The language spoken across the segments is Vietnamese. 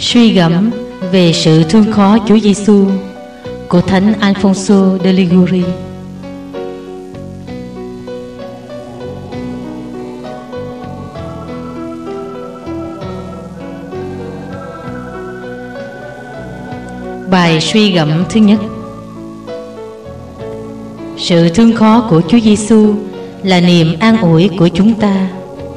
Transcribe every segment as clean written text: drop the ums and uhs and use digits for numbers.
Suy gẫm về sự thương khó Chúa Giêsu của Thánh Alfonso de Liguori. Bài suy gẫm thứ nhất. Sự thương khó của Chúa Giêsu là niềm an ủi của chúng ta.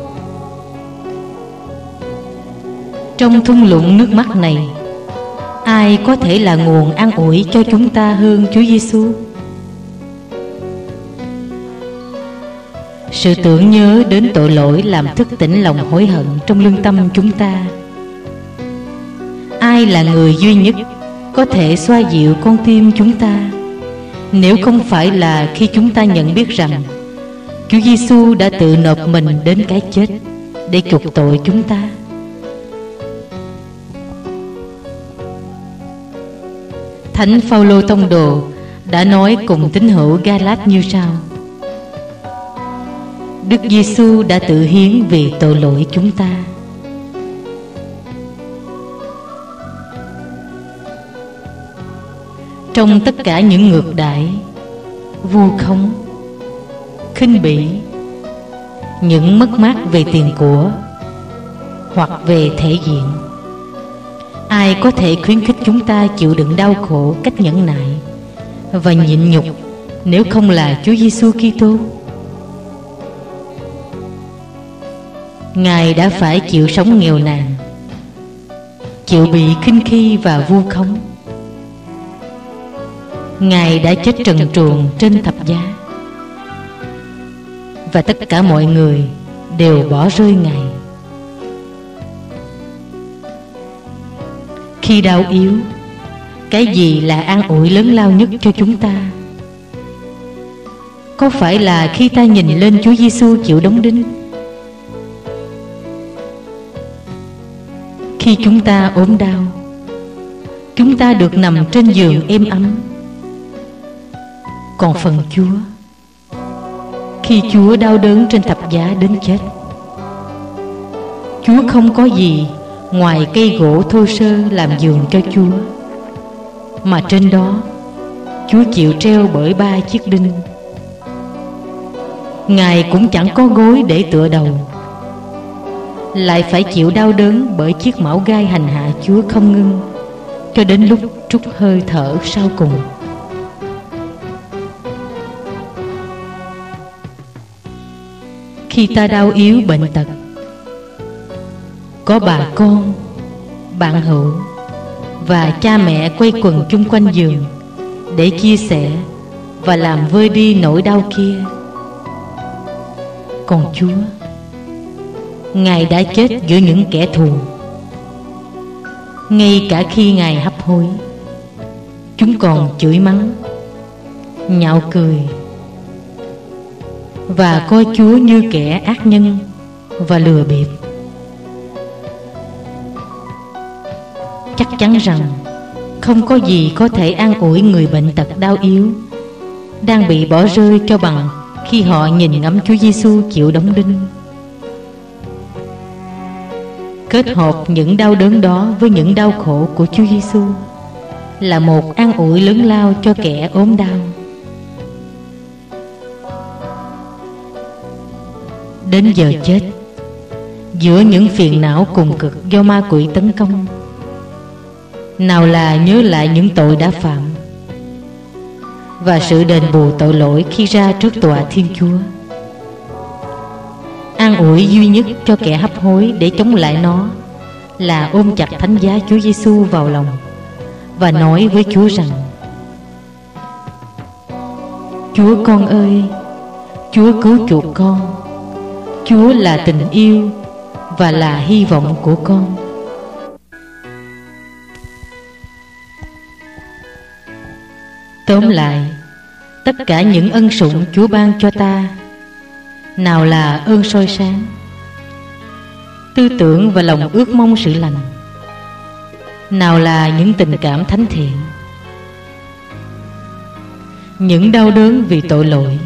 Trong thung lũng nước mắt này, ai có thể là nguồn an ủi cho chúng ta hơn Chúa Giêsu? Sự tưởng nhớ đến tội lỗi làm thức tỉnh lòng hối hận trong lương tâm chúng ta. Ai là người duy nhất có thể xoa dịu con tim chúng ta, nếu không phải là khi chúng ta nhận biết rằng Chúa Giêsu đã tự nộp mình đến cái chết để chuộc tội chúng ta? Thánh Phaolô tông đồ đã nói cùng tín hữu Ga-lát như sau: Đức Giêsu đã tự hiến vì tội lỗi chúng ta. Trong tất cả những ngược đãi, vu khống, khinh bỉ, những mất mát về tiền của hoặc về thể diện, ai có thể khuyến khích chúng ta chịu đựng đau khổ cách nhẫn nại và nhịn nhục nếu không là Chúa Giêsu Kitô? Ngài đã phải chịu sống nghèo nàn, chịu bị khinh khi và vu khống. Ngài đã chết trần truồng trên thập giá, và tất cả mọi người đều bỏ rơi Ngài. Khi đau yếu, cái gì là an ủi lớn lao nhất cho chúng ta? Có phải là khi ta nhìn lên Chúa Giêsu chịu đóng đinh? Khi chúng ta ốm đau, chúng ta được nằm trên giường êm ấm. Còn phần Chúa, khi Chúa đau đớn trên thập giá đến chết, Chúa không có gì ngoài cây gỗ thô sơ làm giường cho Chúa, mà trên đó Chúa chịu treo bởi 3 chiếc đinh. Ngài cũng chẳng có gối để tựa đầu, lại phải chịu đau đớn bởi chiếc mão gai hành hạ Chúa không ngưng cho đến lúc trút hơi thở sau cùng. Khi ta đau yếu bệnh tật, có bà con, bạn hữu và cha mẹ quây quần chung quanh giường để chia sẻ và làm vơi đi nỗi đau kia. Còn Chúa, Ngài đã chết giữa những kẻ thù. Ngay cả khi Ngài hấp hối, chúng còn chửi mắng, nhạo cười và coi Chúa như kẻ ác nhân và lừa bịp. Chắc chắn rằng không có gì có thể an ủi người bệnh tật đau yếu, đang bị bỏ rơi cho bằng khi họ nhìn ngắm Chúa Giêsu chịu đóng đinh. Kết hợp những đau đớn đó với những đau khổ của Chúa Giêsu là một an ủi lớn lao cho kẻ ốm đau. Đến giờ chết, giữa những phiền não cùng cực do ma quỷ tấn công, nào là nhớ lại những tội đã phạm và sự đền bù tội lỗi khi ra trước tòa Thiên Chúa. An ủi duy nhất cho kẻ hấp hối để chống lại nó là ôm chặt thánh giá Chúa Giêsu vào lòng và nói với Chúa rằng: Chúa con ơi, Chúa cứu chuộc con. Chúa là tình yêu và là hy vọng của con. Tóm lại, tất cả những ân sủng Chúa ban cho ta, nào là ơn soi sáng, tư tưởng và lòng ước mong sự lành, nào là những tình cảm thánh thiện, những đau đớn vì tội lỗi,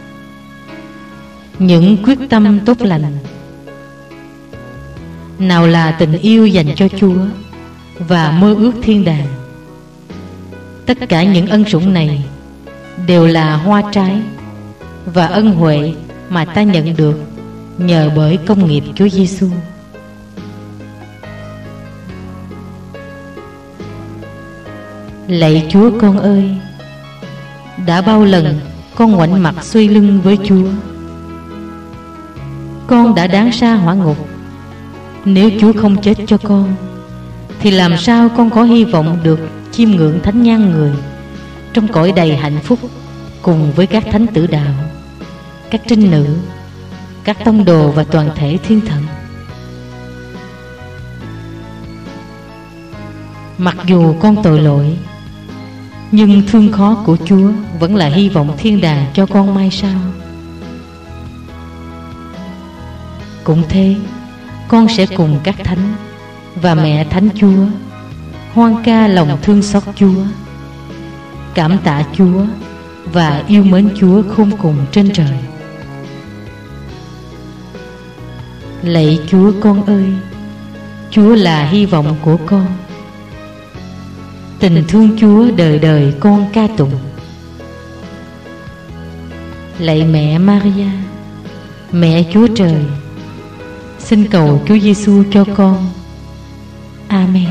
những quyết tâm tốt lành, nào là tình yêu dành cho Chúa và mơ ước thiên đàng. Tất cả những ân sủng này đều là hoa trái và ân huệ mà ta nhận được nhờ bởi công nghiệp Chúa Giêsu. Lạy Chúa con ơi, đã bao lần con ngoảnh mặt xoay lưng với Chúa. Con đã đáng sa hỏa ngục. Nếu Chúa không chết cho con, thì làm sao con có hy vọng được chiêm ngưỡng thánh nhan người trong cõi đầy hạnh phúc cùng với các thánh tử đạo, các trinh nữ, các tông đồ và toàn thể thiên thần. Mặc dù con tội lỗi, nhưng thương khó của Chúa vẫn là hy vọng thiên đàng cho con mai sau. Cũng thế, con sẽ cùng các thánh và mẹ Thánh Chúa hoan ca lòng thương xót Chúa, cảm tạ Chúa và yêu mến Chúa khôn cùng trên trời. Lạy Chúa con ơi, Chúa là hy vọng của con. Tình thương Chúa đời đời con ca tụng. Lạy mẹ Maria, mẹ Chúa Trời, xin cầu Chúa Giêsu cho con. Amen.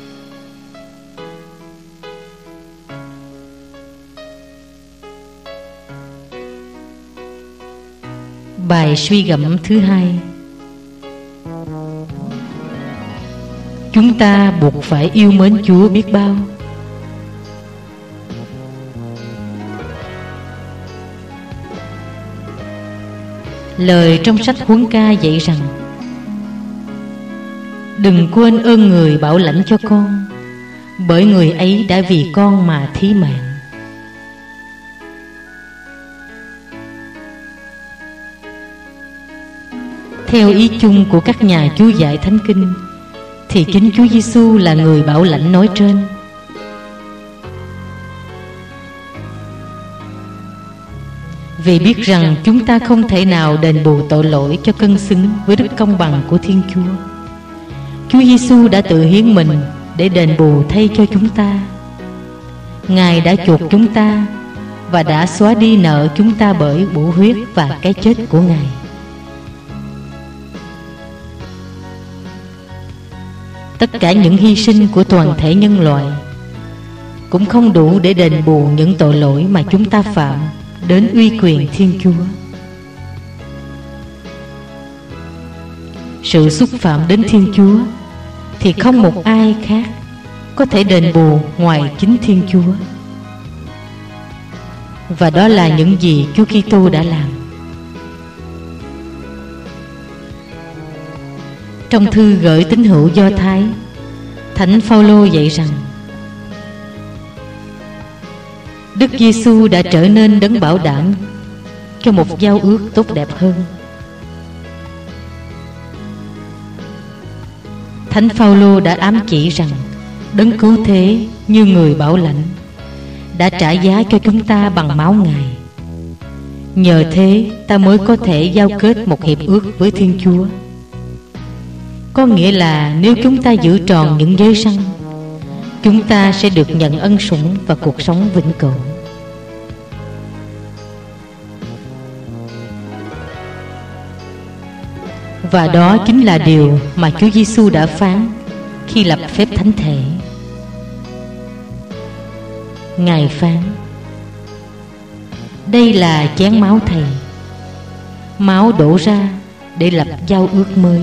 Bài suy gẫm thứ hai. Chúng ta buộc phải yêu mến Chúa biết bao. Lời trong sách Huấn Ca dạy rằng: đừng quên ơn người bảo lãnh cho con, bởi người ấy đã vì con mà thí mạng. Theo ý chung của các nhà chú giải Thánh Kinh, thì chính Chúa Giêsu là người bảo lãnh nói trên. Vì biết rằng chúng ta không thể nào đền bù tội lỗi cho cân xứng với đức công bằng của Thiên Chúa, Chúa Giêsu đã tự hiến mình để đền bù thay cho chúng ta. Ngài đã chuộc chúng ta và đã xóa đi nợ chúng ta bởi bổ huyết và cái chết của Ngài. Tất cả những hy sinh của toàn thể nhân loại cũng không đủ để đền bù những tội lỗi mà chúng ta phạm đến uy quyền Thiên Chúa. Sự xúc phạm đến Thiên Chúa thì không một ai khác có thể đền bù ngoài chính Thiên Chúa. Và đó là những gì Chúa Kitô đã làm. Trong thư gửi tín hữu Do Thái, Thánh Phaolô dạy rằng: Đức Giêsu đã trở nên đấng bảo đảm cho một giao ước tốt đẹp hơn. Thánh Phaolô đã ám chỉ rằng đấng cứu thế như người bảo lãnh đã trả giá cho chúng ta bằng máu Ngài. Nhờ thế ta mới có thể giao kết một hiệp ước với Thiên Chúa. Có nghĩa là nếu chúng ta giữ tròn những giới răn, chúng ta sẽ được nhận ân sủng và cuộc sống vĩnh cửu. Và đó chính là điều mà Chúa Giêsu đã phán khi lập phép thánh thể. Ngài phán: đây là chén máu Thầy, máu đổ ra để lập giao ước mới.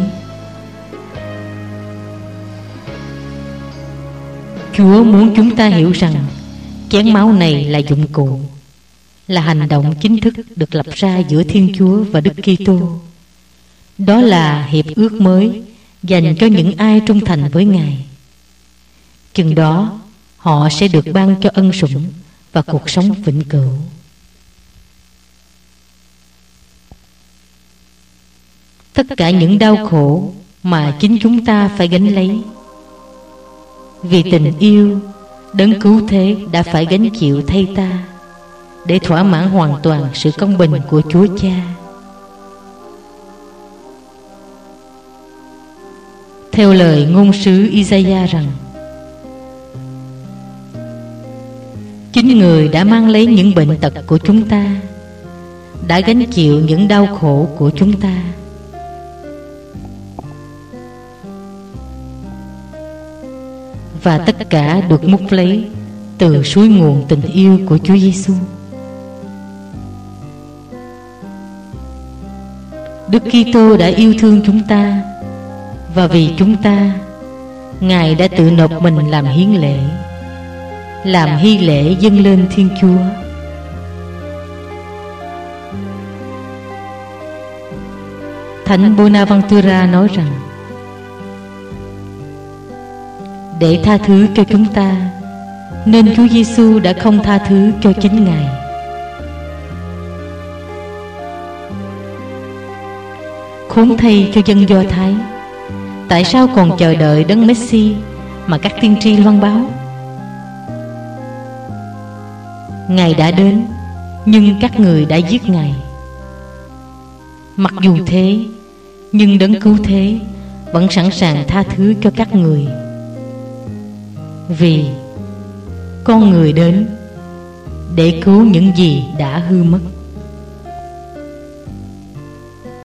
Chúa muốn chúng ta hiểu rằng chén máu này là dụng cụ, là hành động chính thức được lập ra giữa Thiên Chúa và Đức Kitô. Đó là hiệp ước mới dành cho những ai trung thành với Ngài. Chừng đó họ sẽ được ban cho ân sủng và cuộc sống vĩnh cửu. Tất cả những đau khổ mà chính chúng ta phải gánh lấy, vì tình yêu, đấng cứu thế đã phải gánh chịu thay ta, để thỏa mãn hoàn toàn sự công bình của Chúa Cha. Theo lời ngôn sứ Isaiah rằng: chính Người đã mang lấy những bệnh tật của chúng ta, đã gánh chịu những đau khổ của chúng ta. Và tất cả được múc lấy từ suối nguồn tình yêu của Chúa Giêsu. Đức Kitô đã yêu thương chúng ta, và vì chúng ta, Ngài đã tự nộp mình làm hiến lễ, làm hy lễ dâng lên Thiên Chúa. Thánh Bonaventura nói rằng, để tha thứ cho chúng ta, nên Chúa Giêsu đã không tha thứ cho chính Ngài. Khốn thay cho dân Do Thái, tại sao còn chờ đợi đấng Messi mà các tiên tri loan báo? Ngài đã đến, nhưng các người đã giết Ngài. Mặc dù thế, nhưng đấng cứu thế vẫn sẵn sàng tha thứ cho các người, vì con người đến để cứu những gì đã hư mất.